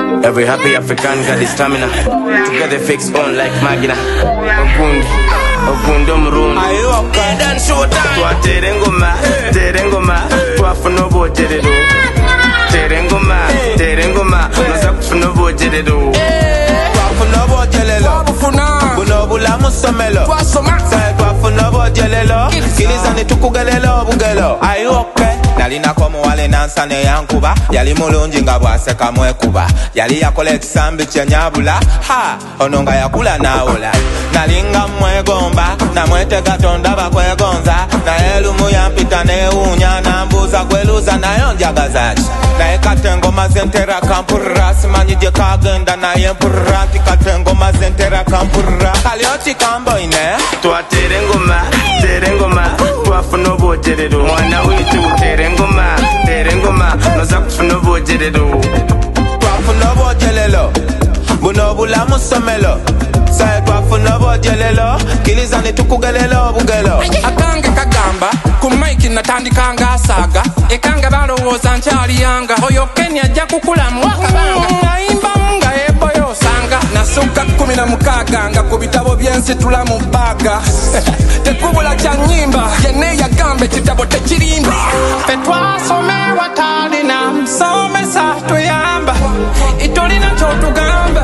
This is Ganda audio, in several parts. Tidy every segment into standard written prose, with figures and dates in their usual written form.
Every happy African got the stamina to get the fix on like Magina. Ogundo mrundi. Dan showtime. Twa terengoma, twa funobo jeredo. Terengoma, naza kufunobo jeredo. Twa funobo jelelo. Bunobu la musomelo. Twa funobo jelelo. Kiliza ni tukugelelo bugelo. Are you okay? Nalina komo wale nansane yankuba. Yali mulungi nga bwaseka mwekuba. Yali yakola ekisambi kyenyabula. Ha, ononga yakula nawola. Nalinga mwegomba, na mwetega tonda bakwegonza. Na elumu yampita neunya, na mbuza kweluza na yonjagazachi. Na ekatengo mazentera kampura, simanyije kagenda na yempura. Tikatengo mazentera kampura. Kalioti kambo ine. Twa terengoma, twa funobo jeredo. Mwana witu terengoma, noza kufunobo jeredo. Twa funobo jelelo, bunobu la musomelo. Sae twa funobo jelelo, kiliza ni tukugelelo bugelo. Akange kagamba, kumaiki natandikanga asaga. Ekanga balowooza nkyali yanga. Oyo Kenya ajja kukulamu wakabanga. Naimba nga eboyo sanga. Nasuka 16 nga ku bitabo byensitula mu bbaga. Tekubula kya nnyimba, yenne yagamba ekitabo tekirimba. Ffe twasomewa talina musomesa tuyamba. Itolina kyotugamba.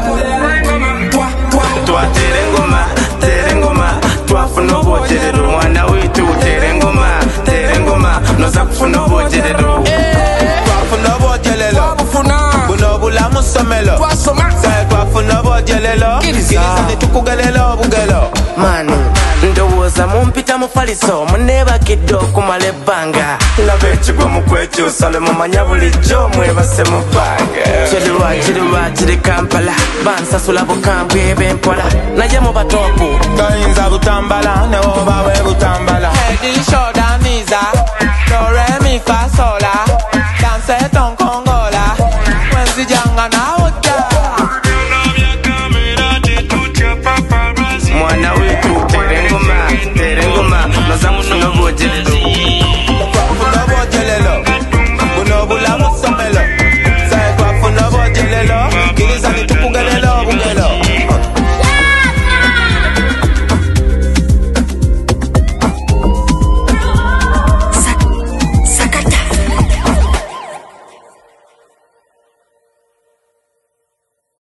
Twa terengoma, twa funobo jeredo. Mwana witu terengoma, noza kufunobo jeredo. Twa funobo jelelo, bunobu la musomelo. Sae twa funobo jelelo, kiliza ni tukugelelo bugelo. Manu, ndowooza mumpita mufaliso, munebakidde okumala ebbanga. Laba ekigwa mukwekyusa lwe mumanya bulijjo mwebase mu bbanga. Kiruwa kiri Kampala, bansasula bukambwe eb'empola. Naye mu batopu toyinza butambala, ne woba we butambala. Head, shoulder, knees, do, re, mi, fa, sol.